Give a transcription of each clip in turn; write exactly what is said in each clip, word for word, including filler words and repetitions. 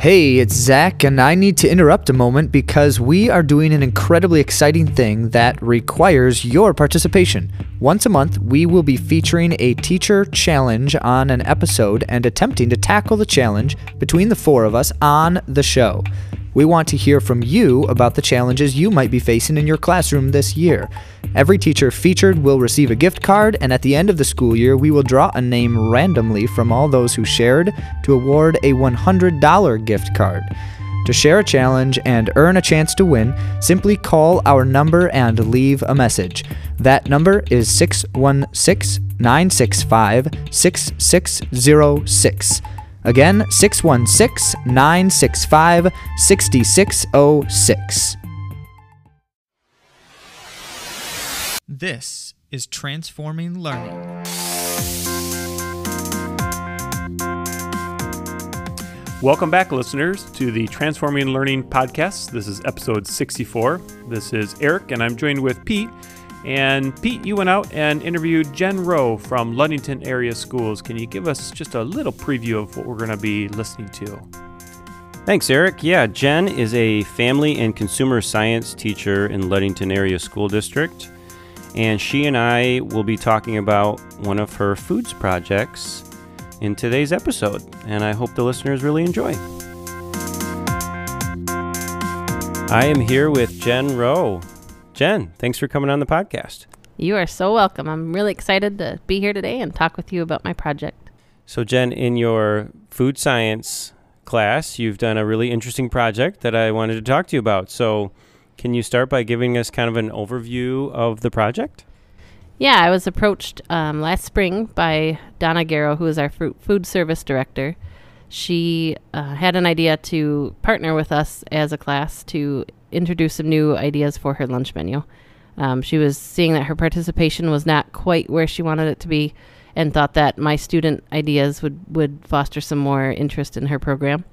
Hey, it's Zach, and I need to interrupt a moment because we are doing an incredibly exciting thing that requires your participation. Once a month, we will be featuring a teacher challenge on an episode and attempting to tackle the challenge between the four of us on the show. We want to hear from you about the challenges you might be facing in your classroom this year. Every teacher featured will receive a gift card, and at the end of the school year, we will draw a name randomly from all those who shared to award a one hundred dollars gift card. To share a challenge and earn a chance to win, simply call our number and leave a message. That number is six one six, nine six five, six six zero six. Again, six one six, nine six five, six six zero six. This is Transforming Learning. Welcome back, listeners, to the Transforming Learning podcast. This is episode sixty-four. This is Eric, and I'm joined with Pete. And Pete, you went out and interviewed Jen Rowe from Ludington Area Schools. Can you give us just a little preview of what we're going to be listening to? Thanks, Eric. Yeah, Jen is a family and consumer science teacher in Ludington Area School District. And she and I will be talking about one of her foods projects in today's episode. And I hope the listeners really enjoy. I am here with Jen Rowe. Jen, thanks for coming on the podcast. You are so welcome. I'm really excited to be here today and talk with you about my project. So Jen, in your food science class, you've done a really interesting project that I wanted to talk to you about. So can you start by giving us kind of an overview of the project? Yeah, I was approached um, last spring by Donna Garrow, who is our fruit food service director. She uh, had an idea to partner with us as a class to introduce some new ideas for her lunch menu. Um, she was seeing that her participation was not quite where she wanted it to be and thought that my student ideas would, would foster some more interest in her program.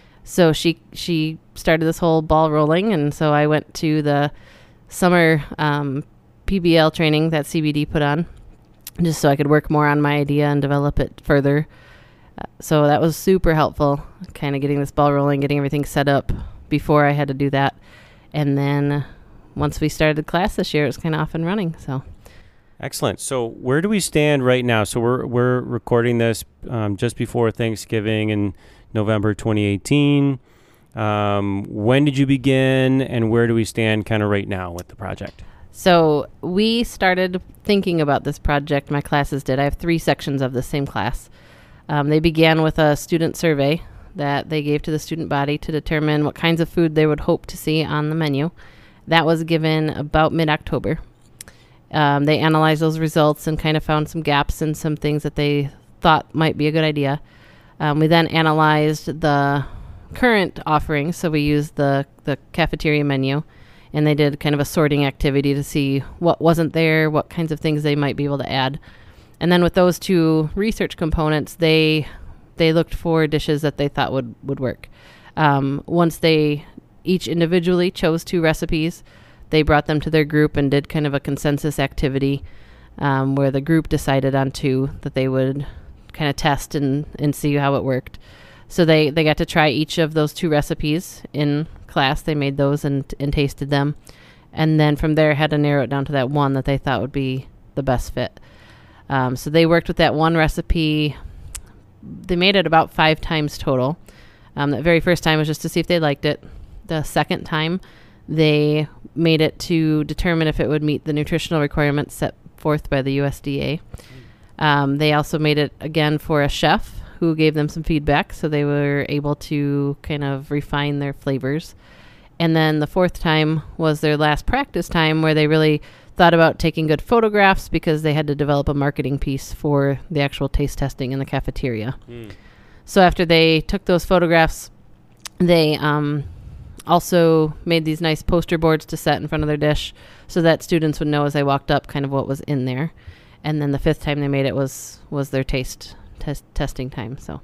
So she she started this whole ball rolling, and so I went to the summer um, P B L training that C B D put on just so I could work more on my idea and develop it further. Uh, so that was super helpful, kind of getting this ball rolling, getting everything set up before I had to do that. And then once we started class this year, it was kind of off and running. So, excellent. So where do we stand right now? So we're we're recording this um, just before Thanksgiving in November twenty eighteen. Um, when did you begin, and where do we stand kind of right now with the project? So we started thinking about this project. My classes did. I have three sections of the same class. Um, they began with a student survey that they gave to the student body to determine what kinds of food they would hope to see on the menu. That was given about mid-October. Um, they analyzed those results and kind of found some gaps and some things that they thought might be a good idea. Um, we then analyzed the current offerings, so we used the, the cafeteria menu, and they did kind of a sorting activity to see what wasn't there, what kinds of things they might be able to add. And then with those two research components, they they looked for dishes that they thought would, would work. Um, once they each individually chose two recipes, they brought them to their group and did kind of a consensus activity um, where the group decided on two that they would kind of test and, and see how it worked. So they, they got to try each of those two recipes in class. They made those and, and tasted them. And then from there had to narrow it down to that one that they thought would be the best fit. Um, so they worked with that one recipe. They made it about five times total. Um, that very first time was just to see if they liked it. The second time, they made it to determine if it would meet the nutritional requirements set forth by the U S D A. Um, they also made it again for a chef who gave them some feedback, so they were able to kind of refine their flavors. And then the fourth time was their last practice time where they really thought about taking good photographs because they had to develop a marketing piece for the actual taste testing in the cafeteria. Mm. So after they took those photographs, they um, also made these nice poster boards to set in front of their dish so that students would know as they walked up kind of what was in there. And then the fifth time they made it was was their taste test testing time. So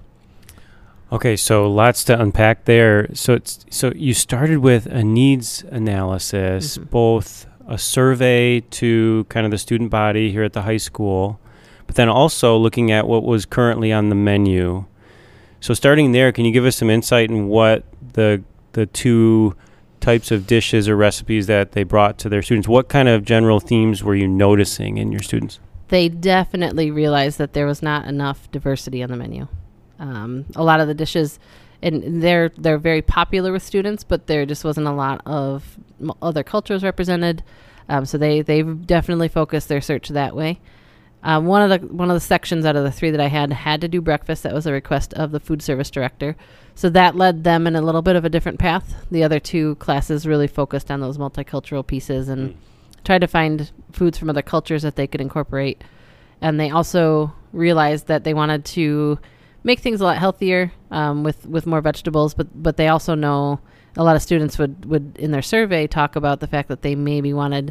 okay, so lots to unpack there. So it's so you started with a needs analysis, mm-hmm. both a survey to kind of the student body here at the high school, but then also looking at what was currently on the menu. So starting there, can you give us some insight in what the the two types of dishes or recipes that they brought to their students? What kind of general themes were you noticing in your students? They definitely realized that there was not enough diversity on the menu. Um, a lot of the dishes, and they're they're very popular with students, but there just wasn't a lot of m- other cultures represented. Um, so they they definitely focused their search that way. Um, one of the one of the sections out of the three that I had had to do breakfast. That was a request of the food service director. So that led them in a little bit of a different path. The other two classes really focused on those multicultural pieces and mm. tried to find foods from other cultures that they could incorporate. And they also realized that they wanted to make things a lot healthier um, with, with more vegetables, but but they also know a lot of students would, would, in their survey, talk about the fact that they maybe wanted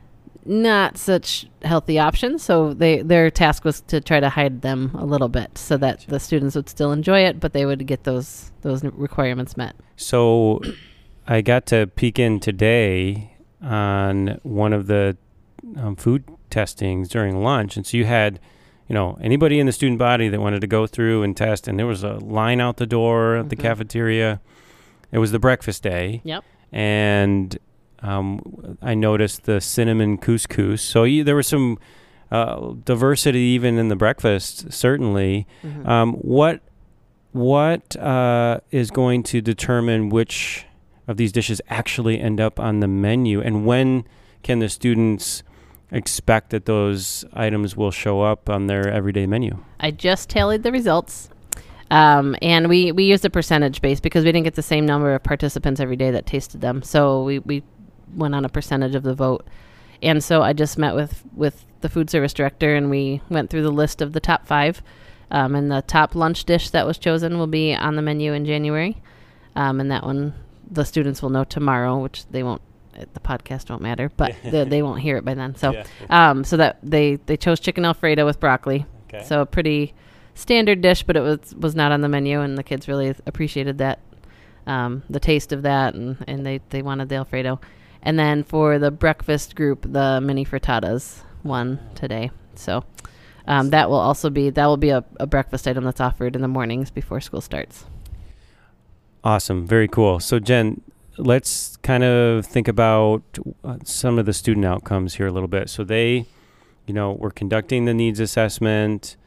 not such healthy options. So they their task was to try to hide them a little bit so that the students would still enjoy it, but they would get those those requirements met. So I got to peek in today on one of the um, food testings during lunch. And so you had, you know, anybody in the student body that wanted to go through and test, and there was a line out the door at mm-hmm. the cafeteria. It was the breakfast day. Yep. And um, I noticed the cinnamon couscous. So you, there was some uh, diversity even in the breakfast, certainly. Mm-hmm. Um, what what uh, is going to determine which of these dishes actually end up on the menu, and when can the students expect that those items will show up on their everyday menu? I just tallied the results. Um, and we, we used a percentage base because we didn't get the same number of participants every day that tasted them. So we, we went on a percentage of the vote. And so I just met with, with the food service director, and we went through the list of the top five. Um, and the top lunch dish that was chosen will be on the menu in January. Um, and that one, the students will know tomorrow, which they won't, the podcast won't matter, but the, they won't hear it by then. So, yeah. um, so that they, they chose chicken Alfredo with broccoli. Okay. So a pretty standard dish, but it was was not on the menu, and the kids really appreciated that, um, the taste of that, and, and they, they wanted the Alfredo. And then for the breakfast group, the mini frittatas won today. So um, that will also be that will be a, a breakfast item that's offered in the mornings before school starts. Awesome, very cool. So Jen, let's kind of think about uh, some of the student outcomes here a little bit. So they, you know, were conducting the needs assessment.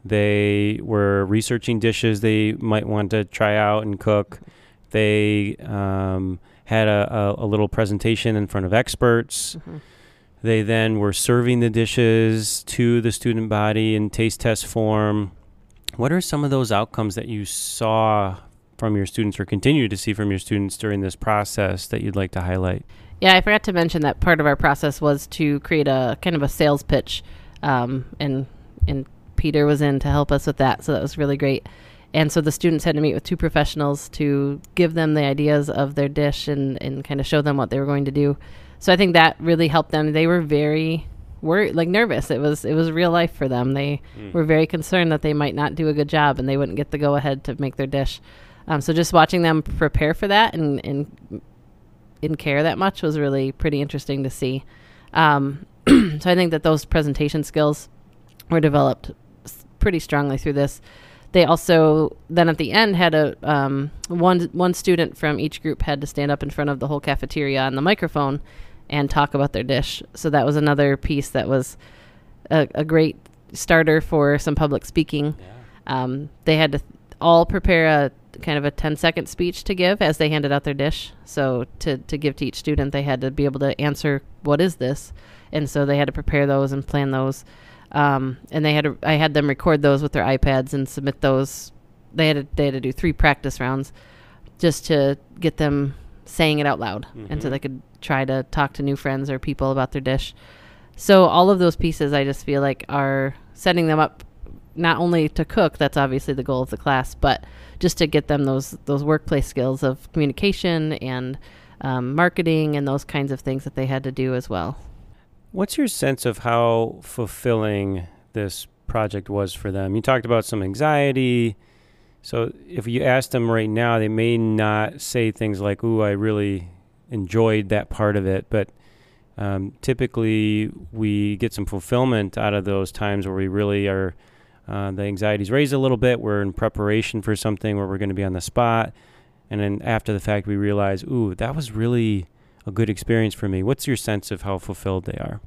They were researching dishes they might want to try out and cook. They um, had a, a, a little presentation in front of experts. Mm-hmm. They then were serving the dishes to the student body in taste test form. What are some of those outcomes that you saw from your students or continue to see from your students during this process that you'd like to highlight? Yeah, I forgot to mention that part of our process was to create a kind of a sales pitch, um, and and Peter was in to help us with that, so that was really great. And so the students had to meet with two professionals to give them the ideas of their dish and, and kind of show them what they were going to do. So I think that really helped them. They were very worried, like nervous. It was it was real life for them. They mm. were very concerned that they might not do a good job and they wouldn't get the go ahead to make their dish. Um, so just watching them prepare for that and, and and care that much was really pretty interesting to see. Um, so I think that those presentation skills were developed s- pretty strongly through this. They also then at the end had a um, one one student from each group had to stand up in front of the whole cafeteria on the microphone and talk about their dish. So that was another piece that was a, a great starter for some public speaking. Yeah. Um, they had to th- all prepare a kind of a ten second speech to give as they handed out their dish. So to, to give to each student, they had to be able to answer, what is this? And so they had to prepare those and plan those. Um, and they had to, I had them record those with their iPads and submit those. They had to, they had to do three practice rounds just to get them saying it out loud. Mm-hmm. And so they could try to talk to new friends or people about their dish. So all of those pieces, I just feel like are setting them up not only to cook, that's obviously the goal of the class, but just to get them those those workplace skills of communication and um, marketing and those kinds of things that they had to do as well. What's your sense of how fulfilling this project was for them? You talked about some anxiety. So if you ask them right now, they may not say things like, ooh, I really enjoyed that part of it. But um, typically we get some fulfillment out of those times where we really are uh, the anxiety's raised a little bit. We're in preparation for something where we're going to be on the spot. And then after the fact, we realize, ooh, that was really a good experience for me. What's your sense of how fulfilled they are?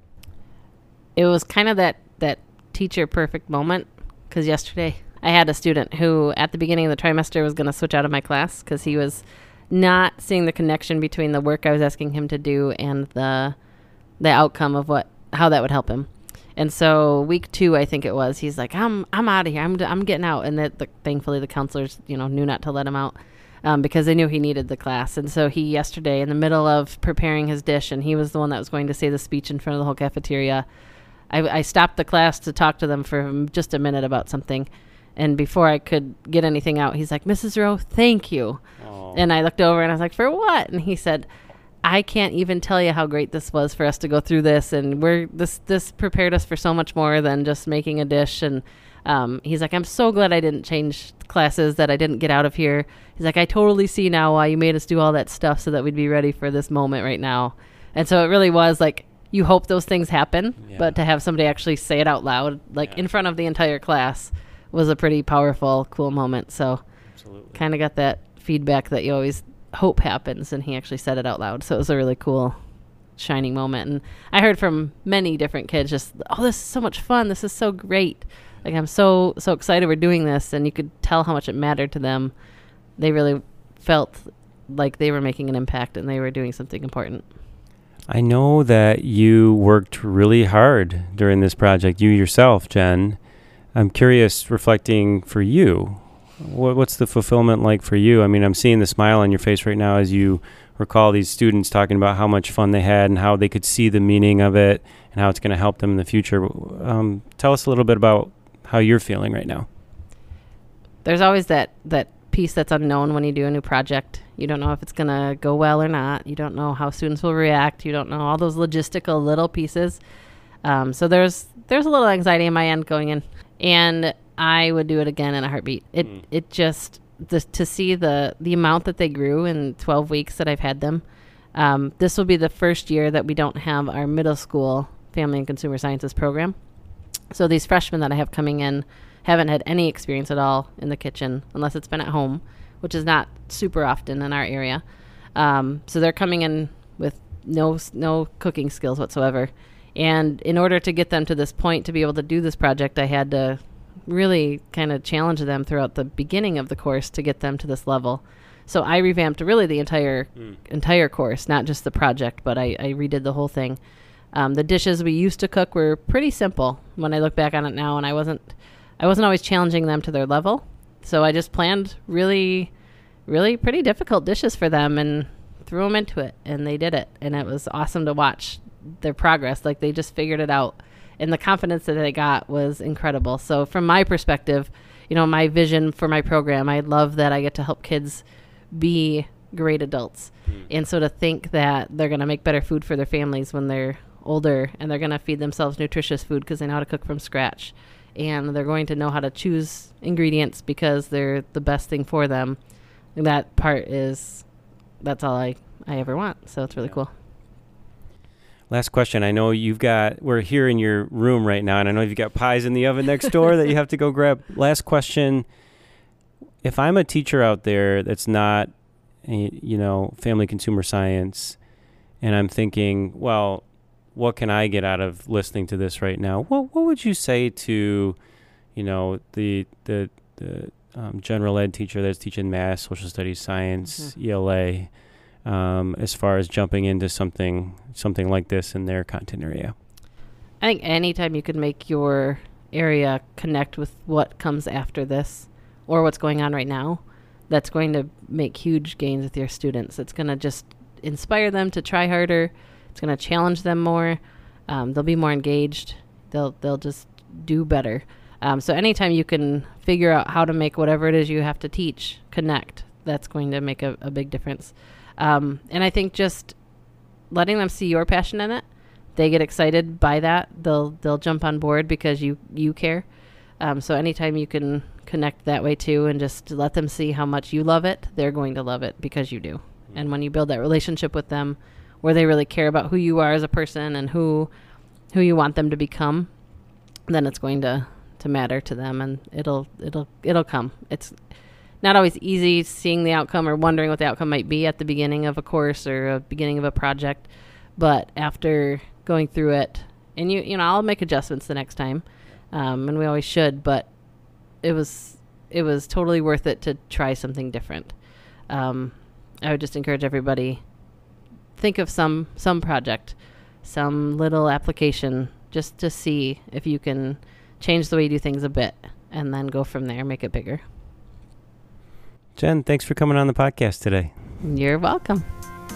It was kind of that, that teacher perfect moment, because yesterday I had a student who at the beginning of the trimester was going to switch out of my class because he was not seeing the connection between the work I was asking him to do and the the outcome of what how that would help him. And so week two, I think it was, he's like, I'm I'm out of here. I'm I'm getting out. And that the, thankfully the counselors, you know, knew not to let him out um, because they knew he needed the class. And so he yesterday, in the middle of preparing his dish, and he was the one that was going to say the speech in front of the whole cafeteria, I, I stopped the class to talk to them for just a minute about something. And before I could get anything out, he's like, Missus Rowe, thank you. Aww. And I looked over and I was like, for what? And he said, I can't even tell you how great this was for us to go through this. And we're this this prepared us for so much more than just making a dish. And um, he's like, I'm so glad I didn't change classes, that I didn't get out of here. He's like, I totally see now why you made us do all that stuff so that we'd be ready for this moment right now. And so it really was like, you hope those things happen, yeah. but to have somebody actually say it out loud, like yeah. in front of the entire class, was a pretty powerful, cool moment. So kind of got that feedback that you always hope happens, and he actually said it out loud. So it was a really cool, shining moment. And I heard from many different kids just, oh, this is so much fun. This is so great. Like, I'm so, so excited we're doing this. And you could tell how much it mattered to them. They really felt like they were making an impact and they were doing something important. I know that you worked really hard during this project, you yourself, Jen. I'm curious, reflecting for you, what, what's the fulfillment like for you? I mean, I'm seeing the smile on your face right now as you recall these students talking about how much fun they had and how they could see the meaning of it and how it's going to help them in the future. Um, tell us a little bit about how you're feeling right now. There's always that, that piece that's unknown when you do a new project. You don't know if it's going to go well or not. You don't know how students will react. You don't know all those logistical little pieces. Um, so there's there's a little anxiety in my end going in. And I would do it again in a heartbeat. It mm. it just, the, to see the, the amount that they grew in twelve weeks that I've had them. Um, this will be the first year that we don't have our middle school Family and Consumer Sciences program. So these freshmen that I have coming in haven't had any experience at all in the kitchen unless it's been at home, which is not super often in our area. Um, so they're coming in with no no cooking skills whatsoever. And in order to get them to this point to be able to do this project, I had to really kind of challenge them throughout the beginning of the course to get them to this level. So I revamped really the entire mm. entire course, not just the project, but I, I redid the whole thing. Um, the dishes we used to cook were pretty simple when I look back on it now, and I wasn't I wasn't always challenging them to their level. So I just planned really, really pretty difficult dishes for them and threw them into it, and they did it. And it was awesome to watch their progress. Like, they just figured it out, and the confidence that they got was incredible. So from my perspective, you know, my vision for my program, I love that I get to help kids be great adults. Mm. And so to think that they're going to make better food for their families when they're older, and they're going to feed themselves nutritious food because they know how to cook from scratch, and they're going to know how to choose ingredients because they're the best thing for them. And that part is, that's all I, I ever want. So it's really yeah. cool. Last question. I know you've got, we're here in your room right now, and I know you've got pies in the oven next door that you have to go grab. Last question. If I'm a teacher out there that's not, you know, family consumer science, and I'm thinking, well, what can I get out of listening to this right now? What what would you say to, you know, the the the um, general ed teacher that's teaching math, social studies, science, mm-hmm. E L A, um, as far as jumping into something something like this in their content area? I think anytime you can make your area connect with what comes after this or what's going on right now, that's going to make huge gains with your students. It's going to just inspire them to try harder. It's going to challenge them more. Um, they'll be more engaged. They'll they'll just do better. Um, so anytime you can figure out how to make whatever it is you have to teach connect, that's going to make a, a big difference. Um, and I think just letting them see your passion in it, they get excited by that. They'll they'll jump on board because you you care. Um, so anytime you can connect that way too, and just let them see how much you love it, they're going to love it because you do. Mm-hmm. And when you build that relationship with them, where they really care about who you are as a person and who who you want them to become, then it's going to, to matter to them, and it'll it'll it'll come. It's not always easy seeing the outcome or wondering what the outcome might be at the beginning of a course or a beginning of a project, but after going through it, and you you know I'll make adjustments the next time, um, and we always should, but it was it was totally worth it to try something different. Um, I would just encourage everybody, think of some some project, some little application, just to see if you can change the way you do things a bit, and then go from there, make it bigger. Jen, thanks for coming on the podcast today. You're welcome.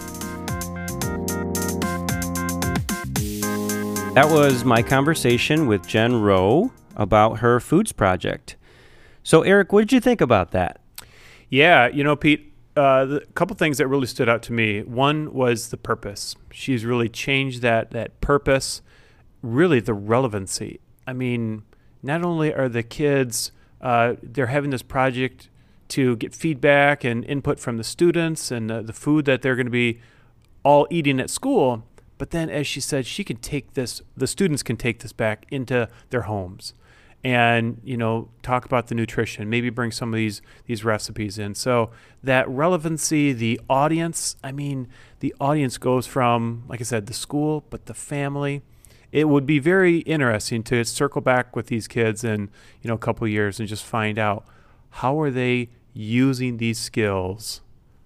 That was my conversation with Jen Rowe about her foods project. So, Eric, what did you think about that? Yeah, you know, Pete, uh, the couple things that really stood out to me. One was the purpose. She's really changed that that purpose, really the relevancy. I mean, not only are the kids, uh, they're having this project to get feedback and input from the students and uh, the food that they're going to be all eating at school, but then, as she said, she can take this, the students can take this back into their homes and, you know, talk about the nutrition, maybe bring some of these these recipes in. So that relevancy, the audience, I mean, the audience goes from, like I said, the school, but the family. It would be very interesting to circle back with these kids in, you know, a couple of years and just find out how are they using these skills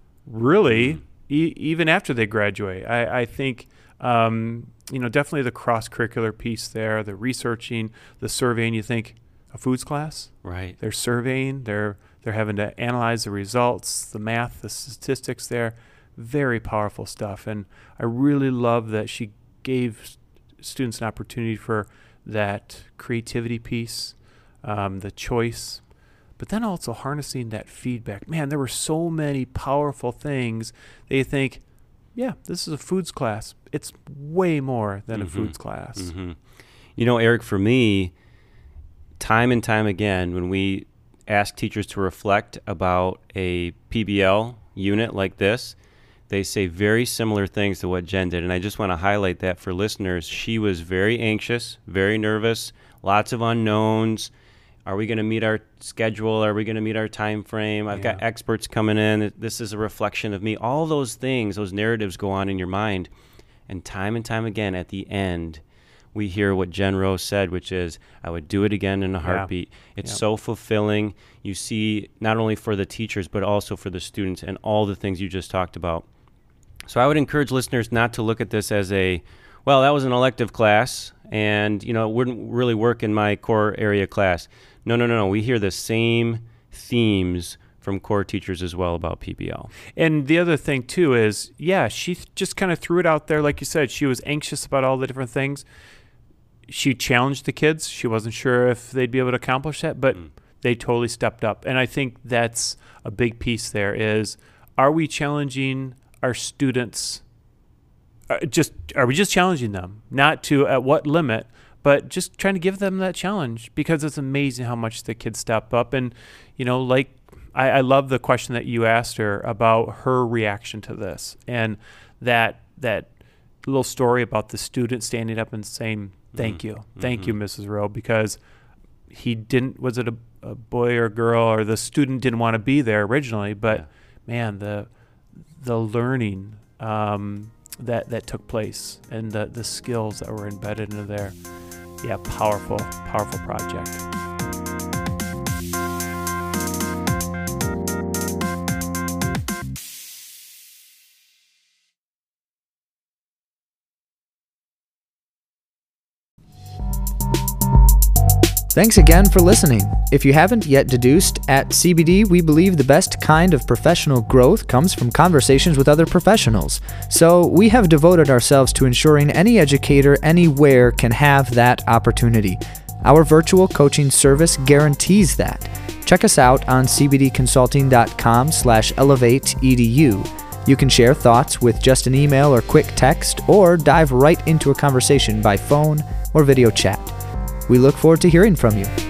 really mm. e- even after they graduate. I, I think, um, you know, definitely the cross-curricular piece there, the researching, the surveying. You think a foods class? Right. They're surveying. They're they're having to analyze the results, the math, the statistics there. Very powerful stuff. And I really love that she gave students an opportunity for that creativity piece, um, the choice, but then also harnessing that feedback. Man, there were so many powerful things. They think, yeah, this is a foods class. It's way more than mm-hmm. a foods class. Mm-hmm. You know, Eric, for me, time and time again, when we ask teachers to reflect about a P B L unit like this, they say very similar things to what Jen did. And I just want to highlight that for listeners. She was very anxious, very nervous, lots of unknowns. Are we going to meet our schedule? Are we going to meet our time frame? I've yeah. got experts coming in. This is a reflection of me. All those things, those narratives go on in your mind. And time and time again, at the end, we hear what Jen Rowe said, which is, I would do it again in a heartbeat. Yeah. It's yep. so fulfilling. You see, not only for the teachers, but also for the students and all the things you just talked about. So I would encourage listeners not to look at this as a, well, that was an elective class, and, you know, it wouldn't really work in my core area class. No, no, no, no. We hear the same themes from core teachers as well about P B L. And the other thing, too, is, yeah, she just kind of threw it out there. Like you said, she was anxious about all the different things. She challenged the kids. She wasn't sure if they'd be able to accomplish that, but mm. they totally stepped up. And I think that's a big piece there is, are we challenging our students? Uh, just are we just challenging them? Not to at what limit, but just trying to give them that challenge, because it's amazing how much the kids step up. And, you know, like I, I love the question that you asked her about her reaction to this, and that that little story about the student standing up and saying, thank mm-hmm. you, thank mm-hmm. you, Missus Rowe, because he didn't, was it a, a boy or girl, or the student didn't want to be there originally, but yeah. man, the the learning um, that that took place and the, the skills that were embedded into there. Yeah, powerful, powerful project. Thanks again for listening. If you haven't yet deduced, at C B D we believe the best kind of professional growth comes from conversations with other professionals. So we have devoted ourselves to ensuring any educator anywhere can have that opportunity. Our virtual coaching service guarantees that. Check us out on c b d consulting dot com slash elevate edu. You can share thoughts with just an email or quick text, or dive right into a conversation by phone or video chat. We look forward to hearing from you.